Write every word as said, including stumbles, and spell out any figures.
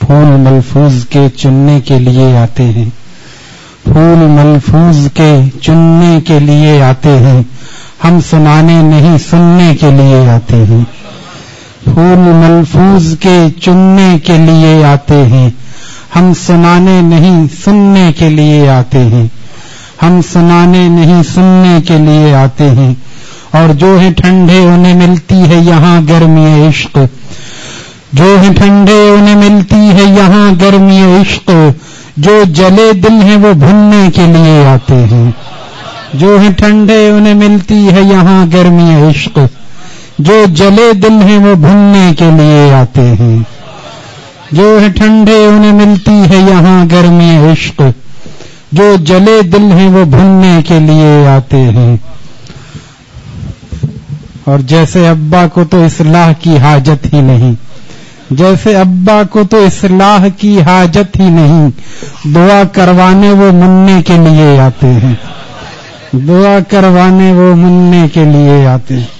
پھول ملفوظ کے چننے کے لیے آتے ہیں، پھول ملفوظ کے چننے کے لیے آتے ہیں، ہم سنانے نہیں سننے کے لیے آتے ہیں، پھول ملفوظ کے چننے کے لیے آتے ہیں، ہم سنانے نہیں سننے کے لیے آتے ہیں، ہم سنانے نہیں سننے کے لیے آتے ہیں، اور جو ہیں ٹھنڈے انہیں ملتی ہے یہاں گرمی عشق، جو ہیں ٹھنڈے انہیں ملتی ہے یہاں گرمی عشق، جو جلے دل ہیں وہ بھننے کے لیے آتے ہیں، جو ہیں ٹھنڈے انہیں ملتی ہے یہاں گرمی عشق، جو جلے دل ہیں وہ بھننے کے لیے آتے ہیں، جو ہے ٹھنڈے انہیں ملتی ہے یہاں گرمی عشق، جو جلے دل ہیں وہ بھننے کے لیے آتے ہیں۔ اور جیسے ابا کو تو اصلاح کی حاجت ہی نہیں، جیسے ابا کو تو اصلاح کی حاجت ہی نہیں، دعا کروانے وہ مننے کے لیے آتے ہیں، دعا کروانے وہ مننے کے لیے آتے ہیں۔